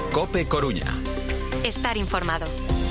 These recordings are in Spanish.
COPE Coruña. Estar informado.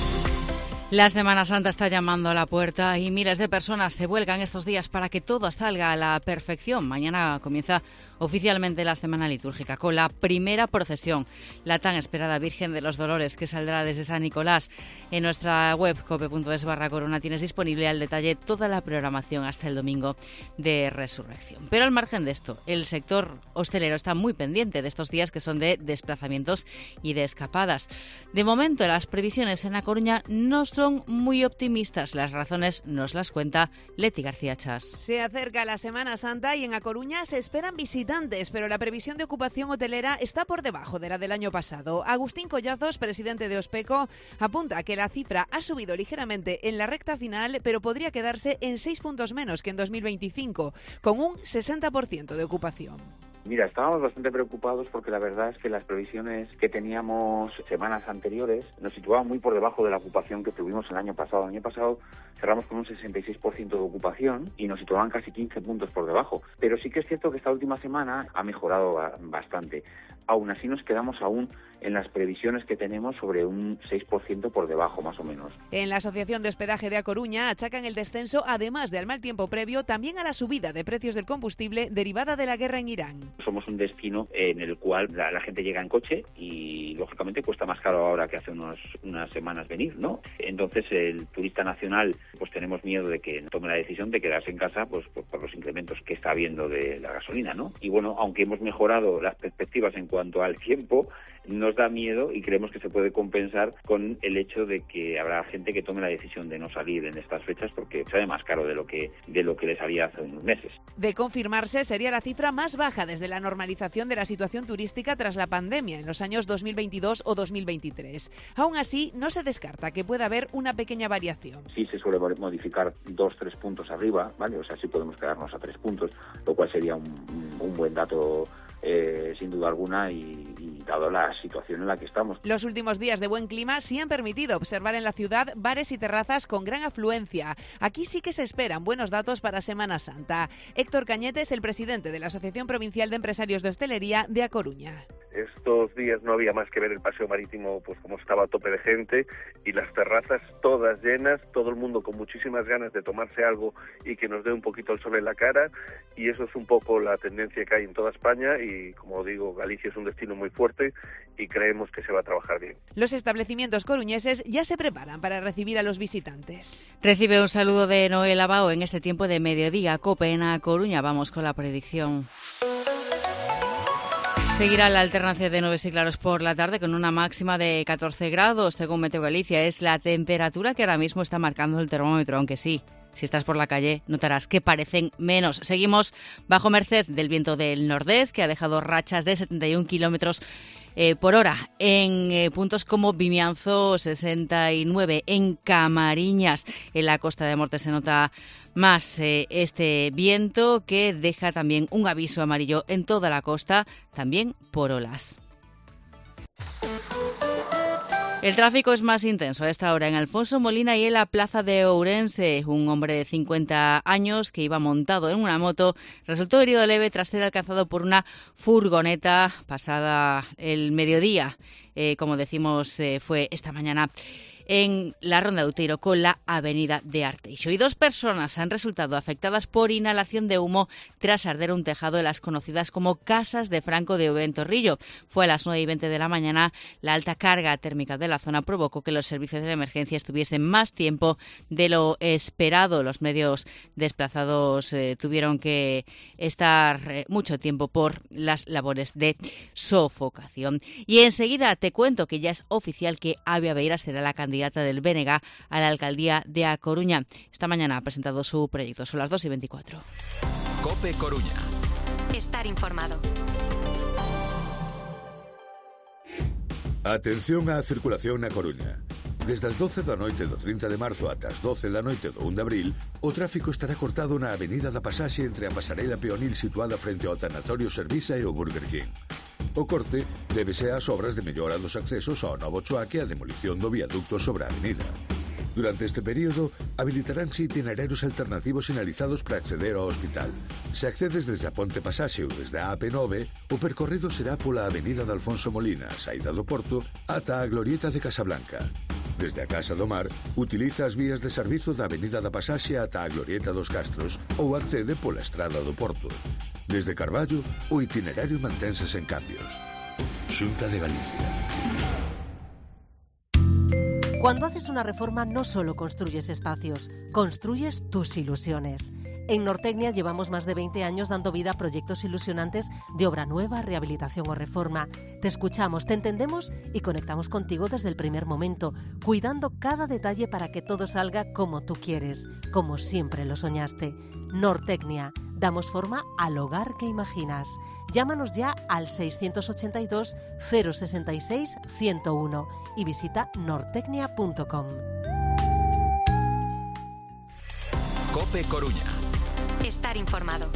La Semana Santa está llamando a la puerta y miles de personas se vuelcan estos días para que todo salga a la perfección. Mañana comienza oficialmente la semana litúrgica con la primera procesión, la tan esperada Virgen de los Dolores, que saldrá desde San Nicolás. En nuestra web cope.es/corona tienes disponible al detalle toda la programación hasta el domingo de Resurrección. Pero al margen de esto, el sector hostelero está muy pendiente de estos días que son de desplazamientos y de escapadas. De momento, las previsiones en A Coruña no son muy optimistas. Las razones nos las cuenta Leti García Chas. Se acerca la Semana Santa y en A Coruña se esperan visitantes, pero la previsión de ocupación hotelera está por debajo de la del año pasado. Agustín Collazos, presidente de Ospeco, apunta que la cifra ha subido ligeramente en la recta final, pero podría quedarse en 6 puntos menos que en 2025, con un 60% de ocupación. Mira, estábamos bastante preocupados porque la verdad es que las previsiones que teníamos semanas anteriores nos situaban muy por debajo de la ocupación que tuvimos el año pasado. El año pasado cerramos con un 66% de ocupación y nos situaban casi 15 puntos por debajo. Pero sí que es cierto que esta última semana ha mejorado bastante. Aún así nos quedamos aún en las previsiones que tenemos sobre un 6% por debajo, más o menos. En la Asociación de Hospedaje de A Coruña achacan el descenso, además del mal tiempo previo, también a la subida de precios del combustible derivada de la guerra en Irán. Somos un destino en el cual la gente llega en coche y, lógicamente, cuesta más caro ahora que hace unas semanas venir, ¿no? Entonces, el turista nacional, pues tenemos miedo de que tome la decisión de quedarse en casa, pues por los incrementos que está habiendo de la gasolina, ¿no? Y bueno, aunque hemos mejorado las perspectivas en cuanto al tiempo, nos da miedo y creemos que se puede compensar con el hecho de que habrá gente que tome la decisión de no salir en estas fechas porque sale más caro de lo que les salía hace unos meses. De confirmarse, sería la cifra más baja desde la normalización de la situación turística tras la pandemia en los años 2022 o 2023. Aún así, no se descarta que pueda haber una pequeña variación. Sí se suele modificar 2-3 puntos arriba, ¿vale? O sea, sí podemos quedarnos a 3 puntos, lo cual sería un buen dato sin duda alguna y dado la situación en la que estamos. Los últimos días de buen clima sí han permitido observar en la ciudad bares y terrazas con gran afluencia. Aquí sí que se esperan buenos datos para Semana Santa. Héctor Cañete es el presidente de la Asociación Provincial de Empresarios de Hostelería de A Coruña. Estos días no había más que ver el paseo marítimo, pues como estaba a tope de gente, y las terrazas todas llenas, todo el mundo con muchísimas ganas de tomarse algo y que nos dé un poquito el sol en la cara, y eso es un poco la tendencia que hay en toda España, y como digo, Galicia es un destino muy fuerte y creemos que se va a trabajar bien. Los establecimientos coruñeses ya se preparan para recibir a los visitantes. Recibe un saludo de Noel Abao en este tiempo de mediodía. COPE en A Coruña. Vamos con la predicción. Seguirá la alternancia de nubes y claros por la tarde con una máxima de 14 grados, según Meteo Galicia. Es la temperatura que ahora mismo está marcando el termómetro, aunque sí, si estás por la calle notarás que parecen menos. Seguimos bajo merced del viento del nordeste, que ha dejado rachas de 71 kilómetros por hora en puntos como Vimianzo, 69, en Camariñas. En la Costa de Morte se nota más este viento, que deja también un aviso amarillo en toda la costa, también por olas. El tráfico es más intenso a esta hora en Alfonso Molina y en la plaza de Ourense. Un hombre de 50 años que iba montado en una moto resultó herido leve tras ser alcanzado por una furgoneta pasada el mediodía. Como decimos, fue esta mañana en la Ronda de Outeiro con la avenida de Arteixo. Y 2 personas han resultado afectadas por inhalación de humo tras arder un tejado de las conocidas como Casas de Franco de Oventorrillo. Fue a las 9:20 de la mañana. La alta carga térmica de la zona provocó que los servicios de emergencia estuviesen más tiempo de lo esperado. Los medios desplazados tuvieron que estar mucho tiempo por las labores de sofocación. Y enseguida te cuento que ya es oficial que Avia Beira será la candidata del BNG a la alcaldía de A Coruña. Esta mañana ha presentado su proyecto. Son las 2:24. COPE Coruña. Estar informado. Atención á circulación na Coruña. Desde as 12 da noite do 30 de marzo ata as 12 da noite do 1 de abril, o tráfico estará cortado na Avenida da Pasaxe entre a pasarela peonil situada frente ao Tanatorio Servisa e o Burger King. O corte débese ás obras de mellora dos accesos ao novo choaque e a demolición do viaducto sobre a avenida. Durante este período, habilitaránse itinerarios alternativos sinalizados para acceder ao hospital. Se accedes desde a Ponte Pasaxe ou desde a AP9, o percorrido será pola Avenida de Alfonso Molina, saída do Porto, ata a Glorieta de Casablanca. Desde a Casa do Mar, utiliza as vías de servizo da Avenida da Pasaxe ata a Glorieta dos Castros ou accede pola Estrada do Porto. Desde Carballo, o itinerario mantense sen cambios. Xunta de Galicia. Cuando haces una reforma no solo construyes espacios, construyes tus ilusiones. En Nortecnia llevamos más de 20 años dando vida a proyectos ilusionantes de obra nueva, rehabilitación o reforma. Te escuchamos, te entendemos y conectamos contigo desde el primer momento, cuidando cada detalle para que todo salga como tú quieres, como siempre lo soñaste. Nortecnia, damos forma al hogar que imaginas. Llámanos ya al 682 066 101 y visita nortecnia.com. COPE Coruña. Estar informado.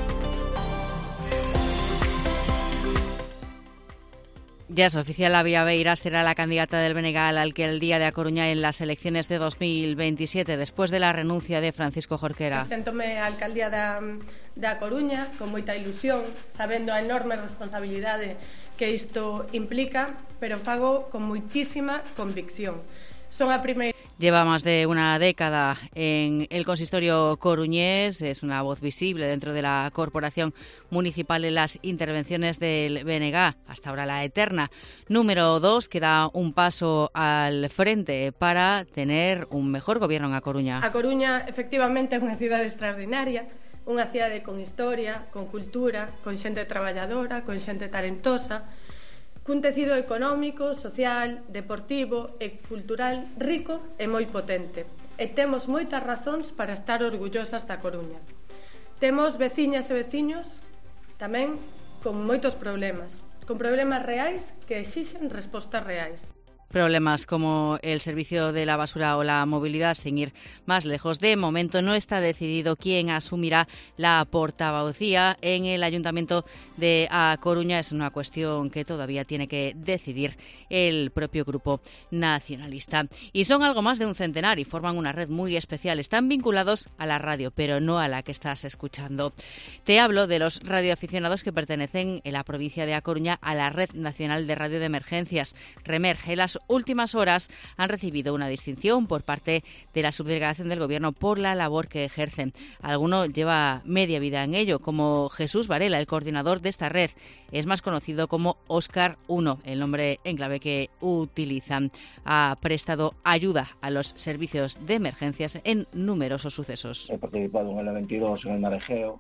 Ya es oficial, Avia Beira será la candidata del BNG a la alcaldía de A Coruña en las elecciones de 2027, después de la renuncia de Francisco Jorquera. Preséntome á alcaldía da Coruña con moita ilusión, sabendo a enorme responsabilidade que isto implica, pero fago con moitísima convicción. Son a primeira. Lleva más de una década en el consistorio coruñés, es una voz visible dentro de la corporación municipal en las intervenciones del BNG, hasta ahora la eterna número 2, que da un paso al frente para tener un mejor gobierno en A Coruña. A Coruña efectivamente é unha cidade extraordinaria, unha cidade con historia, con cultura, con xente traballadora, con xente talentosa, cun tecido económico, social, deportivo e cultural rico e moi potente. E temos moitas razóns para estar orgullosas da Coruña. Temos veciñas e veciños tamén con moitos problemas, con problemas reais que exixen respostas reais. Problemas como el servicio de la basura o la movilidad, sin ir más lejos. De momento no está decidido quién asumirá la portavocía en el Ayuntamiento de A Coruña. Es una cuestión que todavía tiene que decidir el propio grupo nacionalista. Y son algo más de un centenar y forman una red muy especial. Están vinculados a la radio, pero no a la que estás escuchando. Te hablo de los radioaficionados que pertenecen en la provincia de A Coruña a la Red Nacional de Radio de Emergencias, REMER. En las últimas horas han recibido una distinción por parte de la subdelegación del Gobierno por la labor que ejercen. Alguno lleva media vida en ello, como Jesús Varela, el coordinador de esta red. Es más conocido como Óscar 1, el nombre en clave que utilizan. Ha prestado ayuda a los servicios de emergencias en numerosos sucesos. He participado en el 22 en el Marejeo.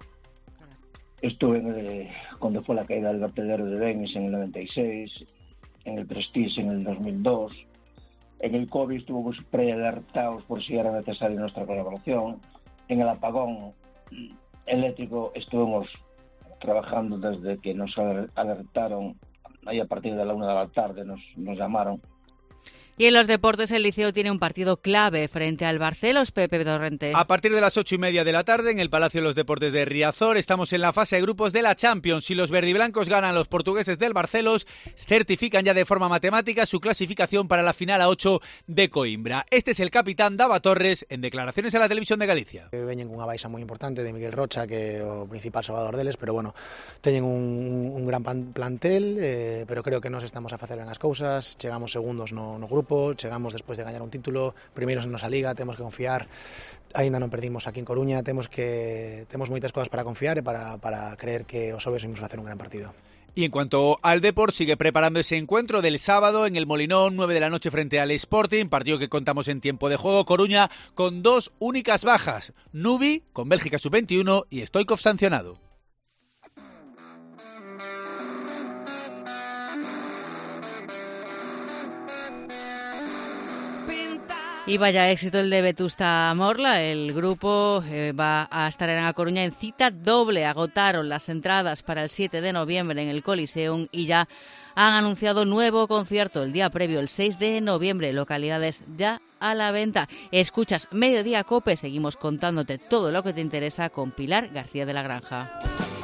Estuve cuando fue la caída del vertedero de Denis en el 96, en el Prestige en el 2002. En el COVID estuvimos prealertados por si era necesaria nuestra colaboración. En el apagón eléctrico estuvimos trabajando desde que nos alertaron, ahí a partir de la 1 de la tarde nos llamaron. Y en los deportes, el Liceo tiene un partido clave frente al Barcelos, Pepe Torrente. A partir de las 8:30 de la tarde, en el Palacio de los Deportes de Riazor, estamos en la fase de grupos de la Champions. Si los verdiblancos ganan, los portugueses del Barcelos certifican ya de forma matemática su clasificación para la final a 8 de Coimbra. Este es el capitán Dava Torres en declaraciones a la Televisión de Galicia. Veñen cunha baixa moi importante de Miguel Rocha, que é o principal xogador deles, pero bueno, teñen un gran plantel, pero creo que nos estamos a facer ben as cousas, chegamos segundos no grupo, chegamos despois de gañar un título, primeiros en nosa liga, temos que confiar, aínda non perdimos aquí en Coruña, temos moitas cousas para confiar e para creer que os xoves imos facer un gran partido. Y en cuanto al Depor, sigue preparando ese encuentro del sábado en el Molinón, 9 de la noche frente al Sporting, partido que contamos en tiempo de juego. Coruña con dos únicas bajas, Nubi con Bélgica sub-21 y Stoikov sancionado. Y vaya éxito el de Vetusta Morla. El grupo va a estar en A Coruña en cita doble. Agotaron las entradas para el 7 de noviembre en el Coliseum y ya han anunciado nuevo concierto el día previo, el 6 de noviembre. Localidades ya a la venta. Escuchas Mediodía Cope. Seguimos contándote todo lo que te interesa con Pilar García de la Granja.